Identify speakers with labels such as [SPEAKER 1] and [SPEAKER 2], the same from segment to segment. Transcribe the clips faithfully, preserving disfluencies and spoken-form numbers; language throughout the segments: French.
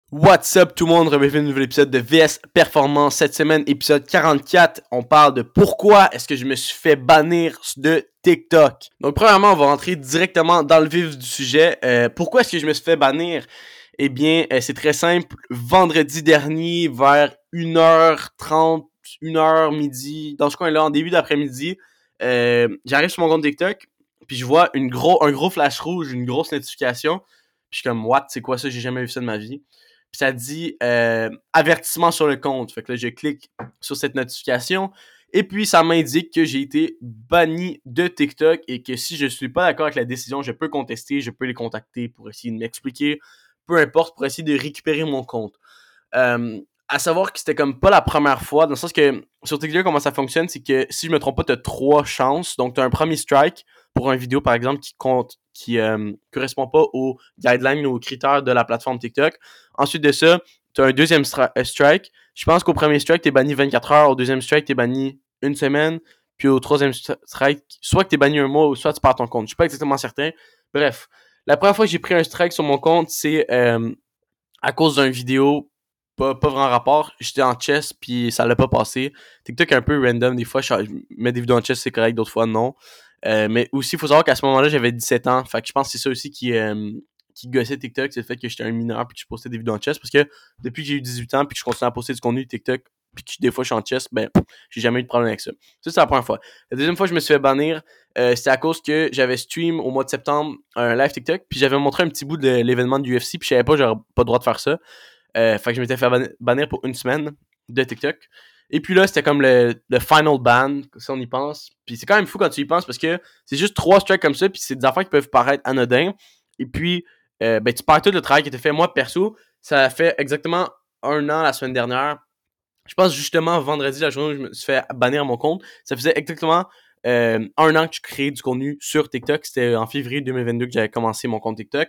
[SPEAKER 1] What's up tout le monde, bienvenue à un nouvel épisode de V S Performance. Cette semaine, épisode quarante-quatre, on parle de pourquoi est-ce que je me suis fait bannir de TikTok. Donc premièrement, on va rentrer directement dans le vif du sujet. Euh, pourquoi est-ce que je me suis fait bannir? Eh bien, euh, c'est très simple. Vendredi dernier, vers une heure trente, une heure midi, dans ce coin-là, en début d'après-midi, euh, j'arrive sur mon compte TikTok, puis je vois une gros, un gros flash rouge, une grosse notification. Puis je suis comme, what, c'est quoi ça? J'ai jamais vu ça de ma vie. Puis ça dit euh, avertissement sur le compte. Fait que là, je clique sur cette notification. Et puis, ça m'indique que j'ai été banni de TikTok et que si je suis pas d'accord avec la décision, je peux contester, je peux les contacter pour essayer de m'expliquer, peu importe, pour essayer de récupérer mon compte. Euh, à savoir que c'était comme pas la première fois, dans le sens que sur TikTok, comment ça fonctionne, c'est que si je me trompe pas, t'as trois chances. Donc, t'as un premier strike pour une vidéo, par exemple, qui compte, qui euh, correspond pas aux guidelines ou aux critères de la plateforme TikTok. Ensuite de ça, t'as un deuxième stri- euh, strike. Je pense qu'au premier strike, t'es banni vingt-quatre heures. Au deuxième strike, t'es banni une semaine. Puis au troisième strike, soit que t'es banni un mois ou soit tu perds ton compte. Je suis pas exactement certain. Bref, la première fois que j'ai pris un strike sur mon compte, c'est euh, à cause d'une vidéo pas, pas vraiment rapport. J'étais en chess puis ça l'a pas passé. TikTok est un peu random. Des fois, je mets des vidéos en chess, c'est correct. D'autres fois, non. Euh, mais aussi, il faut savoir qu'à ce moment-là, j'avais dix-sept ans. Fait que je pense que c'est ça aussi qui, euh, qui gossait TikTok. C'est le fait que j'étais un mineur puis que je postais des vidéos en chess. Parce que depuis que j'ai eu dix-huit ans puis que je continue à poster du contenu TikTok puis que des fois je suis en chess, ben, j'ai jamais eu de problème avec ça. Ça, c'est la première fois. La deuxième fois que je me suis fait bannir, euh, c'était à cause que j'avais stream au mois de septembre un live TikTok puis j'avais montré un petit bout de l'événement du U F C puis je savais pas que j'aurais pas le droit de faire ça. Euh, fait que je m'étais fait bannir pour une semaine de TikTok. Et puis là, c'était comme le, le final ban, si on y pense. Puis c'est quand même fou quand tu y penses parce que c'est juste trois strikes comme ça, puis c'est des affaires qui peuvent paraître anodins. Et puis, euh, ben, tu perds tout le travail qui était fait. Moi, perso, ça a fait exactement un an la semaine dernière. Je pense justement vendredi, la journée où je me suis fait bannir mon compte, ça faisait exactement euh, un an que je créais du contenu sur TikTok. C'était en février deux mille vingt-deux que j'avais commencé mon compte TikTok.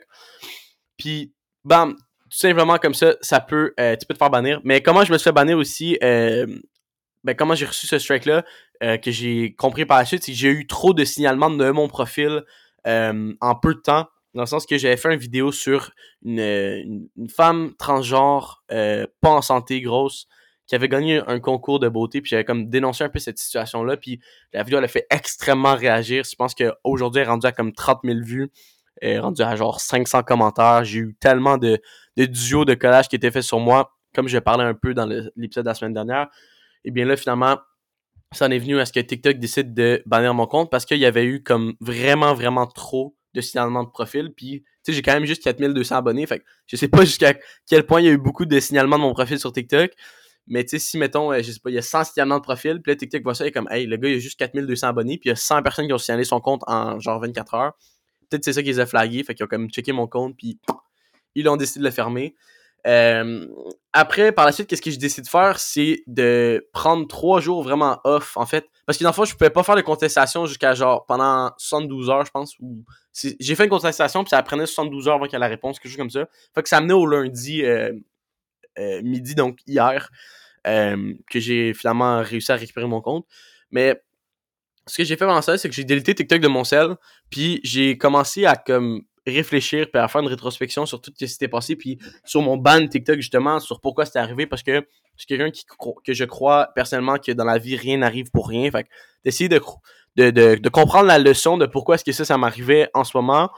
[SPEAKER 1] Puis, bam, tout simplement comme ça, ça peut, euh, tu peux te faire bannir. Mais comment je me suis fait bannir aussi, euh, ben comment j'ai reçu ce strike-là, euh, que j'ai compris par la suite, c'est que j'ai eu trop de signalements de mon profil euh, en peu de temps. Dans le sens que j'avais fait une vidéo sur une, une, une femme transgenre, euh, pas en santé, grosse, qui avait gagné un concours de beauté, puis j'avais comme dénoncé un peu cette situation-là, puis la vidéo, elle a fait extrêmement réagir. Je pense qu'aujourd'hui, elle est rendue à comme trente mille vues, elle est rendue à genre cinq cents commentaires. J'ai eu tellement de, de duos, de collages qui étaient faits sur moi, comme je parlais un peu dans le, l'épisode de la semaine dernière. Et bien là, finalement, ça en est venu à ce que TikTok décide de bannir mon compte parce qu'il y avait eu comme vraiment, vraiment trop de signalements de profil. Puis, tu sais, j'ai quand même juste quatre mille deux cents abonnés. Fait que je sais pas jusqu'à quel point il y a eu beaucoup de signalements de mon profil sur TikTok. Mais tu sais, si, mettons, je sais pas, il y a cent signalements de profil, puis là, TikTok voit ça et est comme, hey, le gars, il a juste quatre mille deux cents abonnés, puis il y a cent personnes qui ont signalé son compte en genre vingt-quatre heures. Peut-être c'est ça qu'ils ont flagué, fait qu'ils ont comme checké mon compte, puis ils ont décidé de le fermer. Euh, après, par la suite, qu'est-ce que j'ai décidé de faire, c'est de prendre trois jours vraiment off, en fait. Parce que dans le fond, je pouvais pas faire de contestation jusqu'à genre pendant soixante-douze heures, je pense. Ou j'ai fait une contestation, puis ça prenait soixante-douze heures avant qu'il y ait la réponse, quelque chose comme ça. Fait que ça amenait au lundi euh, euh, midi, donc hier, euh, que j'ai finalement réussi à récupérer mon compte. Mais ce que j'ai fait avant ça, c'est que j'ai délité TikTok de mon cell, puis j'ai commencé à comme réfléchir puis à faire une rétrospection sur tout ce qui s'était passé, puis sur mon ban TikTok justement, sur pourquoi c'était arrivé, parce que je suis quelqu'un qui que je crois personnellement que dans la vie rien n'arrive pour rien. Fait que d'essayer de, de, de, de comprendre la leçon de pourquoi est-ce que ça, ça m'arrivait en ce moment,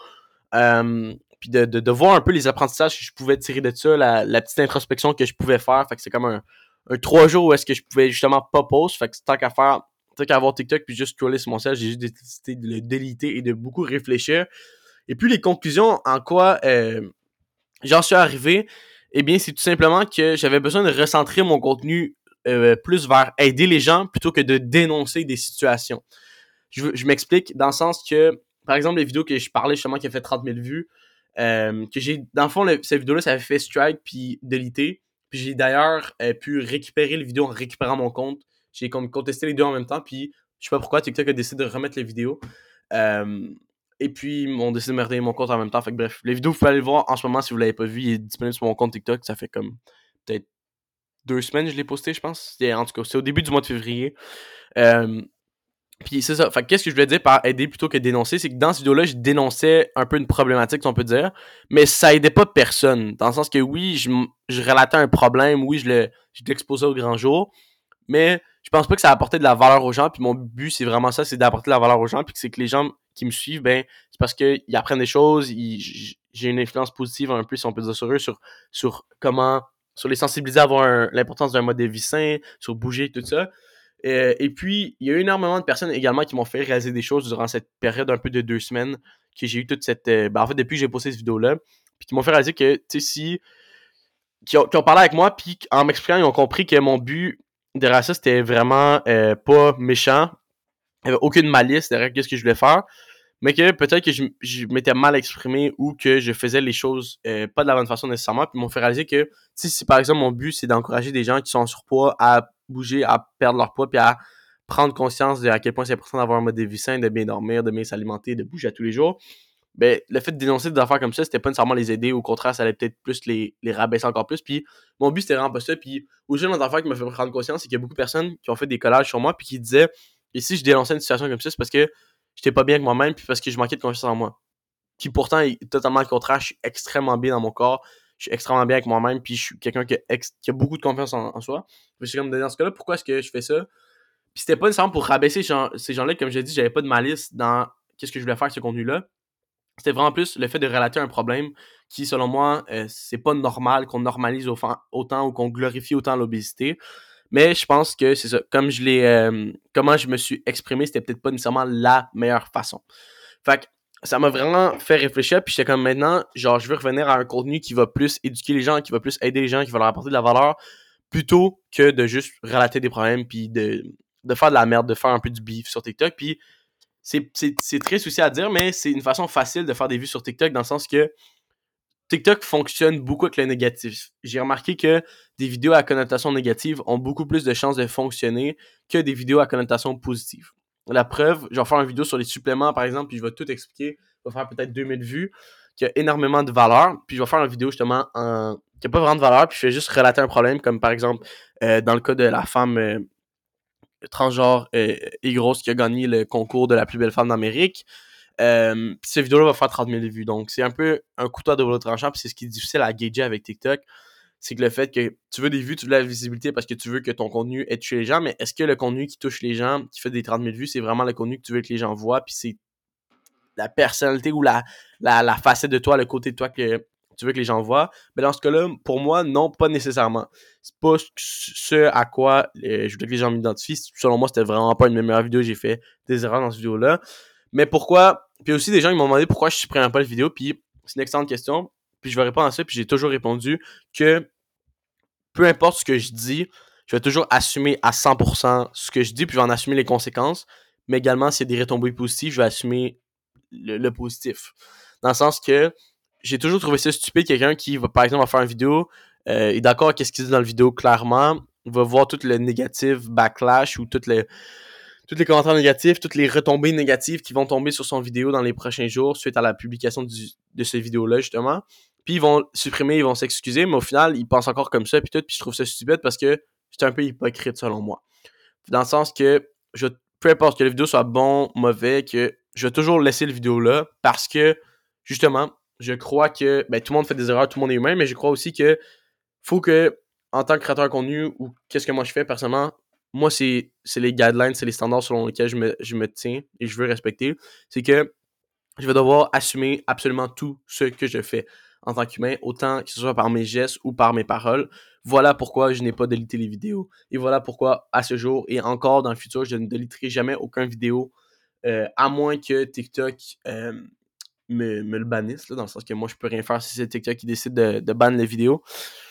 [SPEAKER 1] euh, puis de, de, de voir un peu les apprentissages que je pouvais tirer de ça, la, la petite introspection que je pouvais faire. Fait que c'est comme un, un trois jours où est-ce que je pouvais justement pas post. Fait que tant qu'à faire, tant qu'à avoir TikTok puis juste scroller sur mon site, j'ai juste décidé de le déliter et de beaucoup réfléchir. Et puis les conclusions en quoi euh, j'en suis arrivé, eh bien c'est tout simplement que j'avais besoin de recentrer mon contenu euh, plus vers aider les gens plutôt que de dénoncer des situations. Je, je m'explique dans le sens que, par exemple, les vidéos que je parlais justement qui a fait trente mille vues, euh, que j'ai, dans le fond, le, cette vidéo-là, ça avait fait strike puis délité. Puis j'ai d'ailleurs euh, pu récupérer les vidéos en récupérant mon compte. J'ai comme contesté les deux en même temps, puis je sais pas pourquoi TikTok a décidé de remettre les vidéos. Euh, et puis, on décidé de me redonner mon compte en même temps. Fait que bref, les vidéos, vous pouvez aller le voir en ce moment si vous l'avez pas vu. Il est disponible sur mon compte TikTok. Ça fait comme peut-être deux semaines que je l'ai posté, je pense. En tout cas, c'est au début du mois de février. Euh, Puis c'est ça. Fait que qu'est-ce que je voulais dire par aider plutôt que dénoncer, c'est que dans cette vidéo-là, je dénonçais un peu une problématique, si on peut dire, mais ça aidait pas personne. Dans le sens que oui, je, je relatais un problème, oui, je le je l'exposais au grand jour, mais je pense pas que ça apportait de la valeur aux gens. Puis mon but, c'est vraiment ça, c'est d'apporter de la valeur aux gens. Puis que c'est que les gens qui me suivent, ben, c'est parce qu'ils apprennent des choses, ils, j'ai une influence positive un peu, si on peut dire sur eux, sur, sur comment, sur les sensibiliser à avoir un, l'importance d'un mode de vie sain, sur bouger, tout ça. Euh, et puis, il y a eu énormément de personnes également qui m'ont fait réaliser des choses durant cette période un peu de deux semaines que j'ai eu toute cette... Euh, ben en fait, depuis que j'ai posté cette vidéo-là, puis qui m'ont fait réaliser que, tu sais, si... Qui ont, qui ont parlé avec moi, puis en m'expliquant, ils ont compris que mon but derrière ça, c'était vraiment euh, pas méchant. Il n'y avait aucune malice derrière ce que je voulais faire. Mais que peut-être que je, je m'étais mal exprimé ou que je faisais les choses euh, pas de la bonne façon nécessairement. Puis ils m'ont fait réaliser que si, si par exemple mon but c'est d'encourager des gens qui sont en surpoids à bouger, à perdre leur poids, puis à prendre conscience de à quel point c'est important d'avoir un mode de vie sain, de bien dormir, de bien s'alimenter, de bouger à tous les jours, ben le fait de dénoncer des affaires comme ça, c'était pas nécessairement les aider, au contraire, ça allait peut-être plus les, les rabaisser encore plus. Puis mon but c'était vraiment pas ça. Puis aussi une autre affaire qui m'a fait prendre conscience, c'est qu'il y a beaucoup de personnes qui ont fait des collages sur moi puis qui disaient et si je dénonçais une situation comme ça, c'est parce que j'étais pas bien avec moi-même puis parce que je manquais de confiance en moi. Qui pourtant est totalement le contraire, je suis extrêmement bien dans mon corps, je suis extrêmement bien avec moi-même puis je suis quelqu'un qui a, ex- qui a beaucoup de confiance en, en soi. Je suis comme dans ce cas-là, pourquoi est-ce que je fais ça? Puis c'était pas nécessairement pour rabaisser ces gens- ces gens-là, comme j'ai dit, j'avais pas de malice dans qu'est-ce que je voulais faire avec ce contenu-là. C'était vraiment plus le fait de relater un problème qui, selon moi, euh, c'est pas normal qu'on normalise autant ou qu'on glorifie autant l'obésité. Mais je pense que c'est ça. Comme je l'ai. Euh, comment je me suis exprimé, c'était peut-être pas nécessairement la meilleure façon. Fait que ça m'a vraiment fait réfléchir. Puis j'étais comme maintenant, genre, je veux revenir à un contenu qui va plus éduquer les gens, qui va plus aider les gens, qui va leur apporter de la valeur, plutôt que de juste relater des problèmes, puis de, de faire de la merde, de faire un peu du beef sur TikTok. Puis c'est, c'est, c'est triste aussi à dire, mais c'est une façon facile de faire des vues sur TikTok dans le sens que TikTok fonctionne beaucoup avec le négatif. J'ai remarqué que des vidéos à connotation négative ont beaucoup plus de chances de fonctionner que des vidéos à connotation positive. La preuve, je vais faire une vidéo sur les suppléments, par exemple, puis je vais tout expliquer. Je vais faire peut-être deux mille vues, qui a énormément de valeur. Puis je vais faire une vidéo justement en... qui n'a pas vraiment de valeur, puis je vais juste relater un problème, comme par exemple, euh, dans le cas de la femme euh, transgenre euh, et grosse qui a gagné le concours de la plus belle femme d'Amérique. Euh, puis cette vidéo-là va faire trente mille vues. Donc, c'est un peu un couteau à double tranchant. Puis c'est ce qui est difficile à gager avec TikTok. C'est que le fait que tu veux des vues, tu veux de la visibilité parce que tu veux que ton contenu ait touché les gens. Mais est-ce que le contenu qui touche les gens, qui fait des trente mille vues, c'est vraiment le contenu que tu veux que les gens voient? Puis c'est la personnalité ou la, la, la facette de toi, le côté de toi que tu veux que les gens voient. Mais dans ce cas-là, pour moi, non, pas nécessairement. C'est pas ce à quoi euh, je voulais que les gens m'identifient. Selon moi, c'était vraiment pas une meilleure vidéo. J'ai fait des erreurs dans cette vidéo-là. Mais pourquoi? Puis aussi, des gens ils m'ont demandé pourquoi je supprimais pas la vidéo. Puis c'est une excellente question. Puis je vais répondre à ça. Puis j'ai toujours répondu que peu importe ce que je dis, je vais toujours assumer à cent pour cent ce que je dis. Puis je vais en assumer les conséquences. Mais également, s'il y a des retombées positives, je vais assumer le, le positif. Dans le sens que j'ai toujours trouvé ça stupide, quelqu'un qui va, par exemple, va faire une vidéo, euh, est d'accord avec ce qu'il dit dans la vidéo clairement, va voir tout le négatif backlash ou tout le tous les commentaires négatifs, toutes les retombées négatives qui vont tomber sur son vidéo dans les prochains jours suite à la publication du, de cette vidéo-là, justement. Puis ils vont supprimer, ils vont s'excuser, mais au final, ils pensent encore comme ça, puis tout, puis je trouve ça stupide parce que c'est un peu hypocrite, selon moi. Dans le sens que, je, peu importe que la vidéo soit bon, mauvais, que je vais toujours laisser la vidéo là parce que, justement, je crois que, ben, tout le monde fait des erreurs, tout le monde est humain, mais je crois aussi que faut que, en tant que créateur de contenu, ou qu'est-ce que moi je fais personnellement, moi, c'est, c'est les guidelines, c'est les standards selon lesquels je me, je me tiens et je veux respecter. C'est que je vais devoir assumer absolument tout ce que je fais en tant qu'humain, autant que ce soit par mes gestes ou par mes paroles. Voilà pourquoi je n'ai pas délité les vidéos. Et voilà pourquoi, à ce jour et encore dans le futur, je ne déliterai jamais aucune vidéo, euh, à moins que TikTok euh, me, me le bannisse, là, dans le sens que moi, je peux rien faire si c'est TikTok qui décide de, de banner les vidéos.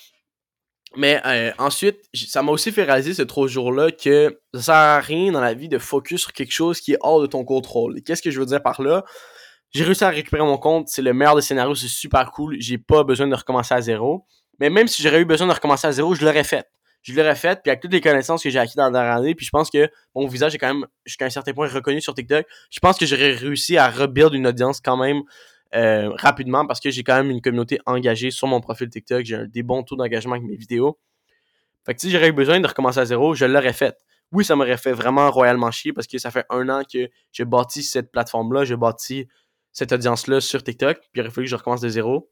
[SPEAKER 1] Mais euh, ensuite, ça m'a aussi fait réaliser ce trois jours-là que ça sert à rien dans la vie de focus sur quelque chose qui est hors de ton contrôle. Et qu'est-ce que je veux dire par là? J'ai réussi à récupérer mon compte, c'est le meilleur des scénarios, c'est super cool, j'ai pas besoin de recommencer à zéro. Mais même si j'aurais eu besoin de recommencer à zéro, je l'aurais fait. Je l'aurais fait, puis avec toutes les connaissances que j'ai acquises dans la dernière année, puis je pense que mon visage est quand même, jusqu'à un certain point, reconnu sur TikTok. Je pense que j'aurais réussi à rebuild une audience quand même euh, rapidement parce que j'ai quand même une communauté engagée sur mon profil TikTok. J'ai un, des bons taux d'engagement avec mes vidéos. Fait que si j'aurais eu besoin de recommencer à zéro, je l'aurais fait. oui, ça m'aurait fait vraiment royalement chier parce que ça fait un an que j'ai bâti cette plateforme-là, j'ai bâti cette audience-là sur TikTok, puis il aurait fallu que je recommence de zéro.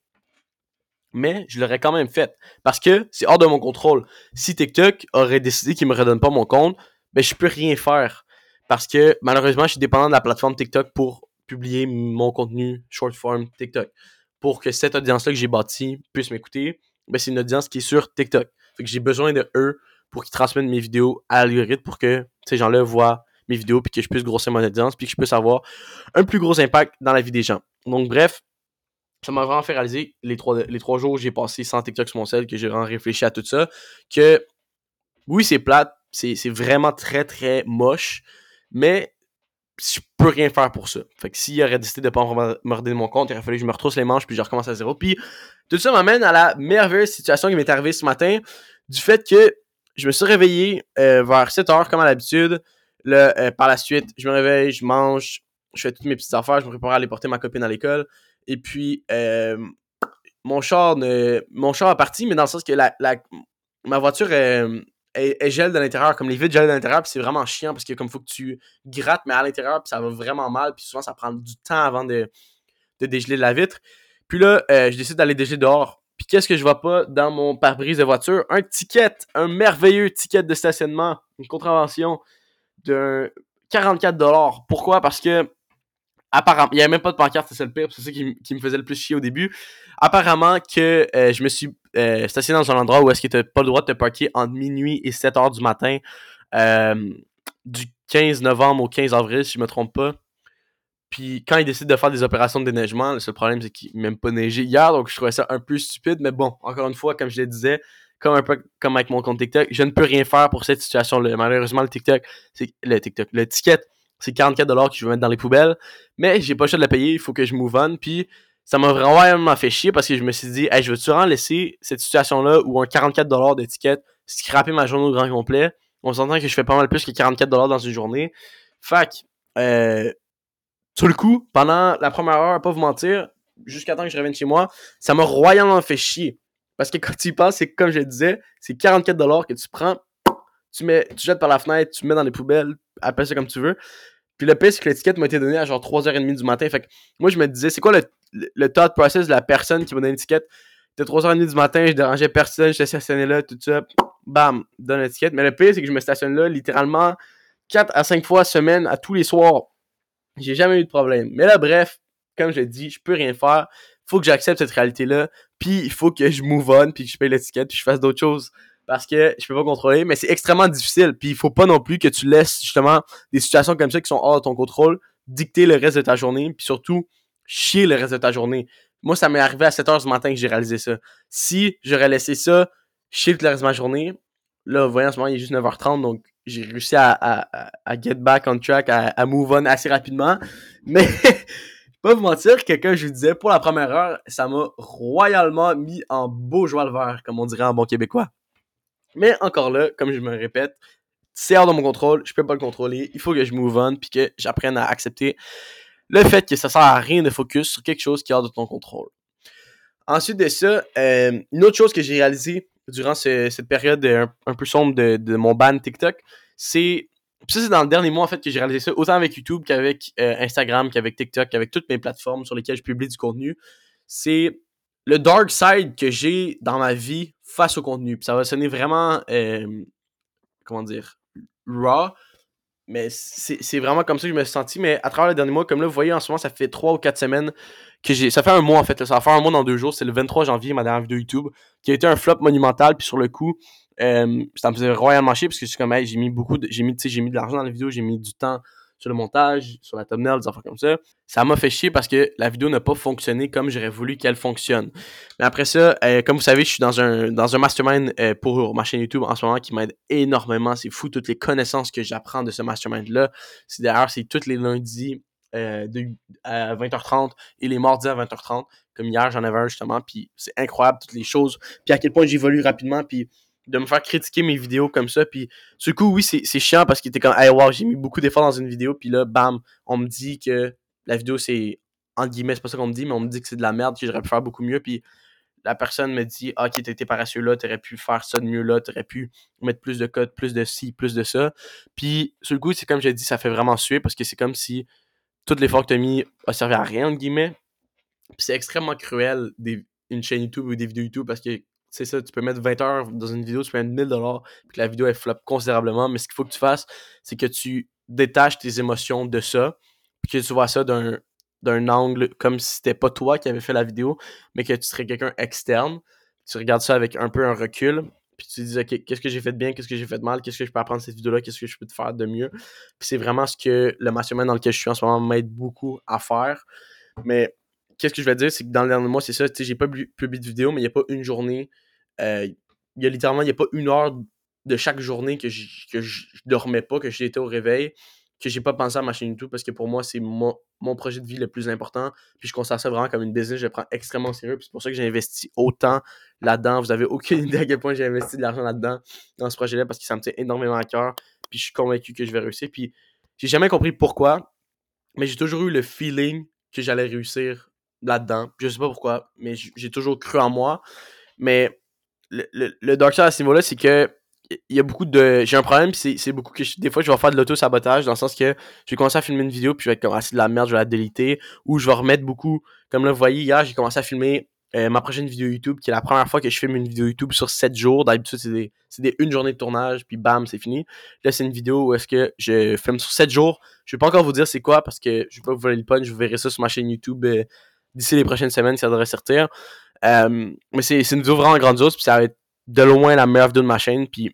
[SPEAKER 1] Mais je l'aurais quand même fait parce que c'est hors de mon contrôle. Si TikTok aurait décidé qu'il me redonne pas mon compte, ben je peux rien faire parce que malheureusement, je suis dépendant de la plateforme TikTok pour publier mon contenu short form TikTok. Pour que cette audience-là que j'ai bâtie puisse m'écouter, ben c'est une audience qui est sur TikTok. Fait que j'ai besoin de eux pour qu'ils transmettent mes vidéos à l'algorithme pour que ces gens-là voient mes vidéos puis que je puisse grossir mon audience puis que je puisse avoir un plus gros impact dans la vie des gens. Donc bref, ça m'a vraiment fait réaliser les trois, les trois jours que j'ai passé sans TikTok sur mon cell, que j'ai vraiment réfléchi à tout ça, que oui, c'est plate, c'est, c'est vraiment très très moche, mais je peux rien faire pour ça. Fait que s'il aurait décidé de pas me redonner mon compte, il aurait fallu que je me retrousse les manches puis je recommence à zéro. Puis tout ça m'amène à la merveilleuse situation qui m'est arrivée ce matin, du fait que je me suis réveillé euh, vers sept heures comme à l'habitude. Là, euh, par la suite, je me réveille, je mange, je fais toutes mes petites affaires, je me prépare à aller porter ma copine à l'école. Et puis, euh, mon char ne, mon char a parti, mais dans le sens que la, la, ma voiture euh, est, est gèle de l'intérieur, comme les vitres gèlent de l'intérieur, puis c'est vraiment chiant parce que comme il faut que tu grattes, mais à l'intérieur, puis ça va vraiment mal, puis souvent ça prend du temps avant de, de dégeler la vitre. Puis là, euh, je décide d'aller dégeler dehors. Puis qu'est-ce que je vois pas dans mon pare-brise de voiture? Un ticket, un merveilleux ticket de stationnement, une contravention de quarante-quatre dollars. Pourquoi? Parce que apparemment, il n'y avait même pas de pancarte, c'est ça le pire, c'est ça qui, qui me faisait le plus chier au début. Apparemment que euh, je me suis euh, stationné dans un endroit où est-ce que tu n'as pas le droit de te parquer entre minuit et sept heures du matin, euh, du quinze novembre au quinze avril, si je me trompe pas. Puis quand ils décident de faire des opérations de déneigement, le seul problème c'est qu'il n'a même pas neigé hier, donc je trouvais ça un peu stupide, mais bon, encore une fois, comme je le disais, comme un peu comme avec mon compte TikTok, je ne peux rien faire pour cette situation-là. Malheureusement, le TikTok, c'est le TikTok, le ticket, c'est quarante-quatre dollars que je vais mettre dans les poubelles, mais j'ai pas le choix de la payer, il faut que je move on, puis ça m'a vraiment fait chier parce que je me suis dit, hey, je veux-tu vraiment laisser cette situation-là où un quarante-quatre dollars d'étiquette scraper ma journée au grand complet? On s'entend que je fais pas mal plus que quarante-quatre dollars dans une journée. Fac, euh, sur le coup, pendant la première heure, à pas vous mentir, jusqu'à temps que je revienne chez moi, ça m'a royalement fait chier. Parce que quand tu y penses, c'est comme je le disais, c'est quarante-quatre dollars que tu prends, tu mets, tu jettes par la fenêtre, tu mets dans les poubelles, appelle ça comme tu veux. Puis le pire, c'est que l'étiquette m'a été donnée à genre trois heures trente du matin. Fait que moi, je me disais, c'est quoi le, le, le thought process de la personne qui m'a donné l'étiquette? C'était trois heures trente du matin, je dérangeais personne, j'étais stationné là, tout ça. Bam, donne l'étiquette. Mais le pire, c'est que je me stationne là littéralement quatre à cinq fois semaine, à tous les soirs. J'ai jamais eu de problème. Mais là, bref, comme je l'ai dit, je peux rien faire. Faut que j'accepte cette réalité-là. Puis il faut que je move on, puis que je paye l'étiquette, puis je fasse d'autres choses. Parce que je peux pas contrôler, mais c'est extrêmement difficile. Puis il faut pas non plus que tu laisses justement des situations comme ça qui sont hors de ton contrôle dicter le reste de ta journée, puis surtout chier le reste de ta journée. Moi, ça m'est arrivé à sept heures du matin que j'ai réalisé ça. Si j'aurais laissé ça chier tout le reste de ma journée, là, vous voyez, en ce moment, il est juste neuf heures trente, donc j'ai réussi à, à, à get back on track, à, à move on assez rapidement. Mais, pas vous mentir, quelqu'un, je vous disais, pour la première heure, ça m'a royalement mis en beau joie le vert, comme on dirait en bon québécois. Mais encore là, comme je me répète, c'est hors de mon contrôle, je peux pas le contrôler, il faut que je move on, puis que j'apprenne à accepter le fait que ça sert à rien de focus sur quelque chose qui est hors de ton contrôle. Ensuite de ça, euh, une autre chose que j'ai réalisée durant ce, cette période un, un peu sombre de, de mon ban TikTok, c'est... Puis ça, c'est dans le dernier mois, en fait, que j'ai réalisé ça, autant avec YouTube qu'avec euh, Instagram, qu'avec TikTok, qu'avec toutes mes plateformes sur lesquelles je publie du contenu. C'est le dark side que j'ai dans ma vie face au contenu. Puis ça va sonner vraiment, euh, comment dire, raw, mais c'est, c'est vraiment comme ça que je me suis senti. Mais à travers le dernier mois, comme là, vous voyez, en ce moment, ça fait trois ou quatre semaines que j'ai... Ça fait un mois, en fait. Là, ça va faire un mois dans deux jours. C'est le vingt-trois janvier, ma dernière vidéo YouTube, qui a été un flop monumental. Puis sur le coup, euh, ça me faisait royalement chier parce que je suis comme, hey, j'ai mis beaucoup de... J'ai mis, tu sais, j'ai mis de l'argent dans la vidéo, j'ai mis du temps sur le montage, sur la thumbnail, des affaires comme ça. Ça m'a fait chier parce que la vidéo n'a pas fonctionné comme j'aurais voulu qu'elle fonctionne. Mais après ça, euh, comme vous savez, je suis dans un dans un mastermind euh, pour ma chaîne YouTube en ce moment qui m'aide énormément. C'est fou toutes les connaissances que j'apprends de ce mastermind-là. C'est d'ailleurs, c'est tous les lundis euh, de, à vingt heures trente et les mardis à vingt heures trente. Comme hier, j'en avais un justement, puis c'est incroyable toutes les choses. Puis à quel point j'évolue rapidement, puis de me faire critiquer mes vidéos comme ça, puis du coup, oui, c'est, c'est chiant parce qu'il était comme, hey, wow, j'ai mis beaucoup d'efforts dans une vidéo, puis là, bam, on me dit que la vidéo, c'est, entre guillemets, c'est pas ça qu'on me dit, mais on me dit que c'est de la merde, que j'aurais pu faire beaucoup mieux, puis la personne me dit ah, « Ok, t'étais paresseux là, t'aurais pu faire ça de mieux là, t'aurais pu mettre plus de code, plus de ci, plus de ça. » Puis, sur le coup, c'est comme j'ai dit, ça fait vraiment suer parce que c'est comme si tout l'effort que t'as mis a servi à rien, entre guillemets. Puis c'est extrêmement cruel, des, une chaîne YouTube ou des vidéos YouTube, parce que c'est ça, tu peux mettre vingt heures dans une vidéo, tu peux mettre mille dollars, puis que la vidéo, elle floppe considérablement. Mais ce qu'il faut que tu fasses, c'est que tu détaches tes émotions de ça, puis que tu vois ça d'un, d'un angle comme si c'était pas toi qui avais fait la vidéo, mais que tu serais quelqu'un externe. Tu regardes ça avec un peu un recul, puis tu te dis, OK, qu'est-ce que j'ai fait de bien, qu'est-ce que j'ai fait de mal, qu'est-ce que je peux apprendre de cette vidéo-là, qu'est-ce que je peux te faire de mieux. Puis c'est vraiment ce que le mastermind dans lequel je suis en ce moment m'aide beaucoup à faire. Mais qu'est-ce que je vais dire, c'est que dans le dernier mois, c'est ça, tu sais, j'ai pas publié de vidéo, mais il n'y a pas une journée, euh, il y a littéralement, il n'y a pas une heure de chaque journée que je, que je dormais pas, que j'étais au réveil, que j'ai pas pensé à ma chaîne YouTube, parce que pour moi, c'est mon, mon projet de vie le plus important, puis je considère ça vraiment comme une business, je le prends extrêmement au sérieux, puis c'est pour ça que j'ai investi autant là-dedans. Vous avez aucune idée à quel point j'ai investi de l'argent là-dedans, dans ce projet-là, parce que ça me tient énormément à cœur, puis je suis convaincu que je vais réussir, puis j'ai jamais compris pourquoi, mais j'ai toujours eu le feeling que j'allais réussir là-dedans. Je sais pas pourquoi, mais j'ai toujours cru en moi. Mais le, le, le dark side à ce niveau-là, c'est que il y a beaucoup de. J'ai un problème, c'est, c'est beaucoup que je, des fois je vais faire de l'auto-sabotage, dans le sens que je vais commencer à filmer une vidéo, puis je vais être comme ah, c'est de la merde, je vais la déliter. Ou je vais remettre beaucoup. Comme là, vous voyez, hier, j'ai commencé à filmer euh, ma prochaine vidéo YouTube, qui est la première fois que je filme une vidéo YouTube sur sept jours. D'habitude, c'est des, c'est des une journée de tournage, puis bam, c'est fini. Là, c'est une vidéo où est-ce que je filme sur sept jours. Je vais pas encore vous dire c'est quoi, parce que je vais pas vous voler le punch, vous verrez ça sur ma chaîne YouTube euh, d'ici les prochaines semaines, ça devrait sortir. Euh, mais c'est, c'est une vidéo vraiment grandiose, puis ça va être de loin la meilleure vidéo de ma chaîne, puis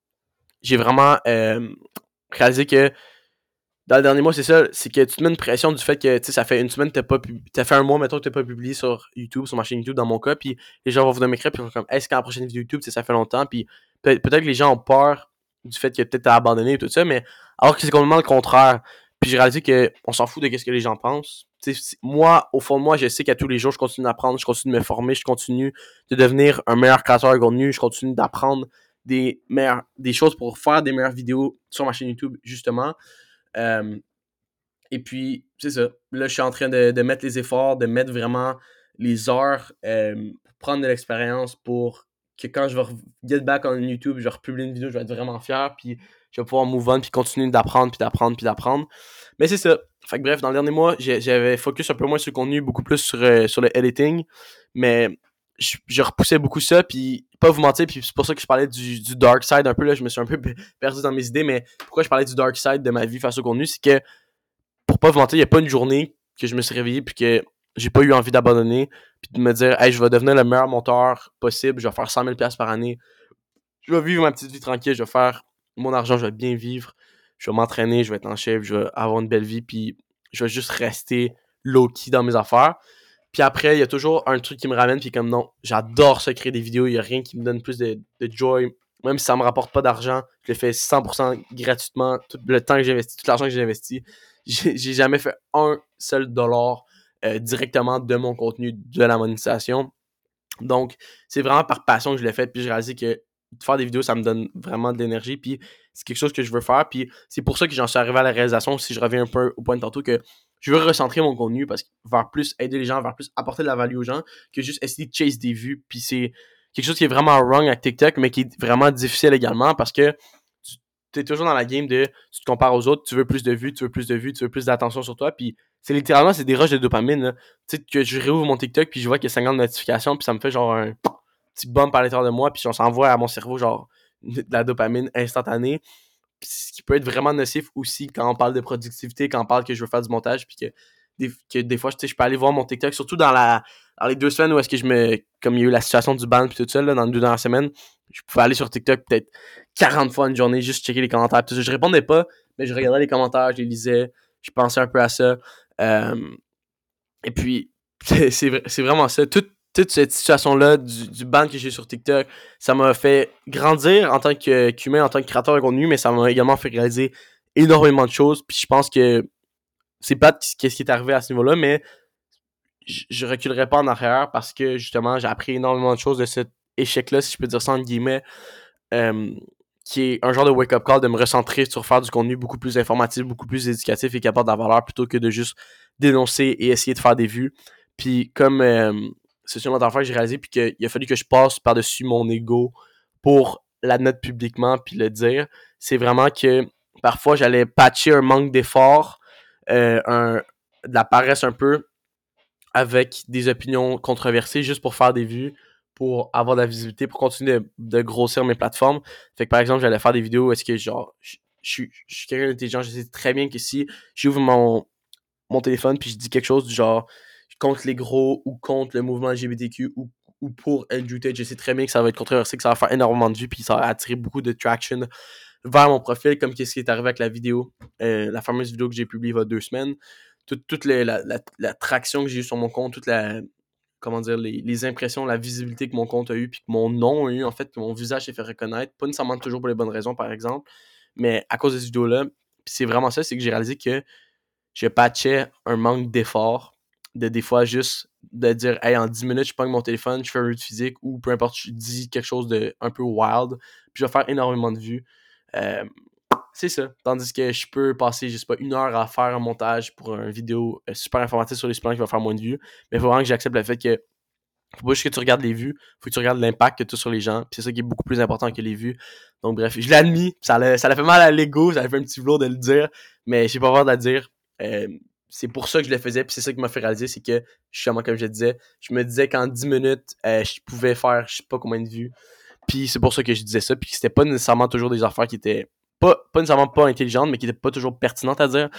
[SPEAKER 1] j'ai vraiment euh, réalisé que dans le dernier mois, c'est ça, c'est que tu te mets une pression du fait que, tu sais, ça fait une semaine que t'as pas publié, t'as fait un mois, mettons, que t'as pas publié sur YouTube, sur ma chaîne YouTube, dans mon cas, puis les gens vont venir m'écrire, puis ils sont comme, est-ce qu'à la prochaine vidéo YouTube, tu sais, ça fait longtemps, puis peut- peut-être que les gens ont peur du fait que peut-être t'as abandonné et tout ça, mais alors que c'est complètement le contraire. Puis j'ai réalisé que on s'en fout de ce que les gens pensent. Tu sais, moi, au fond de moi, je sais qu'à tous les jours, je continue d'apprendre, je continue de me former, je continue de devenir un meilleur créateur de contenu, je continue d'apprendre des meilleures, des choses pour faire des meilleures vidéos sur ma chaîne YouTube, justement. Euh, et puis, c'est ça. Là, je suis en train de, de mettre les efforts, de mettre vraiment les heures euh, pour prendre de l'expérience, pour que quand je vais get back on YouTube, je vais republier une vidéo, je vais être vraiment fier, puis je vais pouvoir move on, puis continuer d'apprendre, puis d'apprendre, puis d'apprendre. Mais c'est ça. Fait que bref, dans le dernier mois, j'ai, j'avais focus un peu moins sur le contenu, beaucoup plus sur, euh, sur le editing, mais je, je repoussais beaucoup ça, puis pas vous mentir, puis c'est pour ça que je parlais du, du dark side un peu, là, je me suis un peu perdu dans mes idées, mais pourquoi je parlais du dark side de ma vie face au contenu, c'est que pour pas vous mentir, il n'y a pas une journée que je me suis réveillé puis que j'ai pas eu envie d'abandonner puis de me dire hey, je vais devenir le meilleur monteur possible, je vais faire cent mille dollars par année, je vais vivre ma petite vie tranquille, je vais faire mon argent, je vais bien vivre, je vais m'entraîner, je vais être en chef, je vais avoir une belle vie, puis je vais juste rester low-key dans mes affaires. Puis après, il y a toujours un truc qui me ramène, puis comme non, j'adore ça, créer des vidéos, il n'y a rien qui me donne plus de, de joy, même si ça me rapporte pas d'argent, je le fais cent pour cent gratuitement, tout le temps que j'ai investi, tout l'argent que j'ai investi. J'ai, j'ai jamais fait un seul dollar euh, directement de mon contenu, de la monétisation. Donc, c'est vraiment par passion que je l'ai fait, puis j'ai réalisé que faire des vidéos, ça me donne vraiment de l'énergie, puis c'est quelque chose que je veux faire, puis c'est pour ça que j'en suis arrivé à la réalisation, si je reviens un peu au point de tantôt, que je veux recentrer mon contenu, parce que vers plus aider les gens, vers plus apporter de la value aux gens, que juste essayer de chase des vues, puis c'est quelque chose qui est vraiment wrong avec TikTok, mais qui est vraiment difficile également, parce que tu es toujours dans la game de, tu te compares aux autres, tu veux plus de vues, tu veux plus de vues, tu veux plus d'attention sur toi, puis c'est littéralement, c'est des rushs de dopamine, là. Tu sais, que je réouvre mon TikTok, puis je vois qu'il y a cinquante notifications, puis ça me fait genre un petit bump à l'intérieur de moi, puis on s'envoie à mon cerveau genre de la dopamine instantanée, puis ce qui peut être vraiment nocif aussi quand on parle de productivité, quand on parle que je veux faire du montage, puis que des, que des fois, tu sais, je peux aller voir mon TikTok, surtout dans la dans les deux semaines où est-ce que je me, comme il y a eu la situation du ban puis tout ça, là, dans les deux dernières semaines, je pouvais aller sur TikTok peut-être quarante fois une journée, juste checker les commentaires, tout ça. Je répondais pas, mais je regardais les commentaires, je les lisais, je pensais un peu à ça, euh, et puis c'est, c'est, c'est vraiment ça, toute, toute cette situation-là du, du ban que j'ai sur TikTok, ça m'a fait grandir en tant que, qu'humain, en tant que créateur de contenu, mais ça m'a également fait réaliser énormément de choses, puis je pense que c'est pas qu'est-ce qui est arrivé à ce niveau-là, mais je, je reculerai pas en arrière parce que justement j'ai appris énormément de choses de cet échec-là, si je peux dire ça entre guillemets, euh, qui est un genre de wake-up call, de me recentrer sur faire du contenu beaucoup plus informatif, beaucoup plus éducatif et qui apporte de la valeur plutôt que de juste dénoncer et essayer de faire des vues. Puis comme euh, c'est une autre affaire que j'ai réalisé, puis qu'il a fallu que je passe par-dessus mon ego pour l'admettre publiquement, puis le dire. C'est vraiment que parfois, j'allais patcher un manque d'effort, euh, un, de la paresse un peu, avec des opinions controversées, juste pour faire des vues, pour avoir de la visibilité, pour continuer de, de grossir mes plateformes. Fait que par exemple, j'allais faire des vidéos où est-ce que genre, je je suis quelqu'un d'intelligent, je sais très bien que si j'ouvre mon, mon téléphone puis je dis quelque chose du genre contre les gros ou contre le mouvement L G B T Q ou, ou pour Andrew Tate, je sais très bien que ça va être controversé, que ça va faire énormément de vues puis ça va attirer beaucoup de traction vers mon profil, comme qu'est-ce qui est arrivé avec la vidéo, euh, la fameuse vidéo que j'ai publiée il y a deux semaines. Toute, toute les, la, la, la traction que j'ai eue sur mon compte, toute la, comment dire, les, les impressions, la visibilité que mon compte a eu, puis que mon nom a eu, en fait, que mon visage s'est fait reconnaître, pas nécessairement toujours pour les bonnes raisons, par exemple, mais à cause de cette vidéo-là, puis c'est vraiment ça, c'est que j'ai réalisé que je patchais un manque d'effort, de des fois juste de dire, hey, en dix minutes, je pogne mon téléphone, je fais un jeu de physique, ou peu importe, je dis quelque chose de un peu wild, puis je vais faire énormément de vues. Euh, c'est ça. Tandis que je peux passer, je sais pas, une heure à faire un montage pour une vidéo euh, super informative sur les suppléments qui va faire moins de vues. Mais il faut vraiment que j'accepte le fait que faut pas juste que tu regardes les vues, faut que tu regardes l'impact que tu as sur les gens. Puis c'est ça qui est beaucoup plus important que les vues. Donc bref, je l'ai admis, ça l'a, ça l'a fait mal à l'ego, ça l'a fait un petit velours de le dire, mais j'ai pas peur de le dire. Euh, c'est pour ça que je le faisais, puis c'est ça qui m'a fait réaliser, c'est que, justement, comme je disais, je me disais qu'en dix minutes, euh, je pouvais faire je sais pas combien de vues. Puis c'est pour ça que je disais ça, puis que c'était pas nécessairement toujours des affaires qui étaient pas, pas nécessairement pas intelligentes, mais qui étaient pas toujours pertinentes à dire.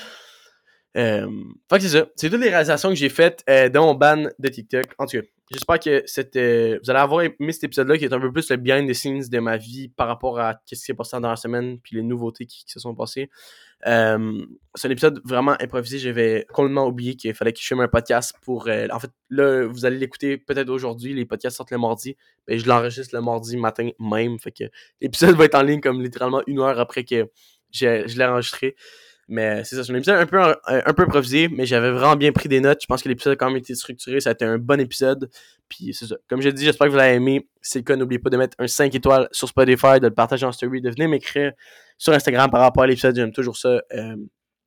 [SPEAKER 1] Euh, fait que c'est ça. C'est toutes les réalisations que j'ai faites euh, dans mon ban de TikTok. En tout cas, j'espère que cette, euh, vous allez avoir aimé cet épisode-là qui est un peu plus le behind the scenes de ma vie par rapport à ce qui s'est passé dans la semaine puis les nouveautés qui, qui se sont passées. Euh, c'est un épisode vraiment improvisé. J'avais complètement oublié qu'il fallait que je filme un podcast pour... Euh, en fait, là, vous allez l'écouter peut-être aujourd'hui. Les podcasts sortent le mardi. Mais je l'enregistre le mardi matin même. Fait que l'épisode va être en ligne comme littéralement une heure après que je, je l'ai enregistré. Mais c'est ça, c'est un épisode un peu, un, un peu improvisé, mais j'avais vraiment bien pris des notes. Je pense que l'épisode a quand même été structuré. Ça a été un bon épisode. Puis c'est ça. Comme je l'ai dit, j'espère que vous l'avez aimé. Si c'est le cas, n'oubliez pas de mettre un cinq étoiles sur Spotify, de le partager en story, de venir m'écrire sur Instagram par rapport à l'épisode. J'aime toujours ça. Euh,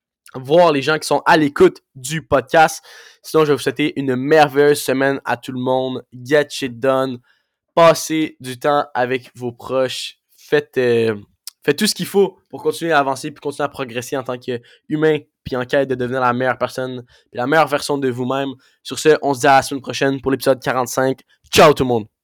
[SPEAKER 1] voir les gens qui sont à l'écoute du podcast. Sinon, je vais vous souhaiter une merveilleuse semaine à tout le monde. Get shit done. Passez du temps avec vos proches. Faites... Euh, Faites tout ce qu'il faut pour continuer à avancer puis continuer à progresser en tant qu'humain puis en quête de devenir la meilleure personne puis la meilleure version de vous-même. Sur ce, on se dit à la semaine prochaine pour l'épisode quarante-cinq. Ciao tout le monde!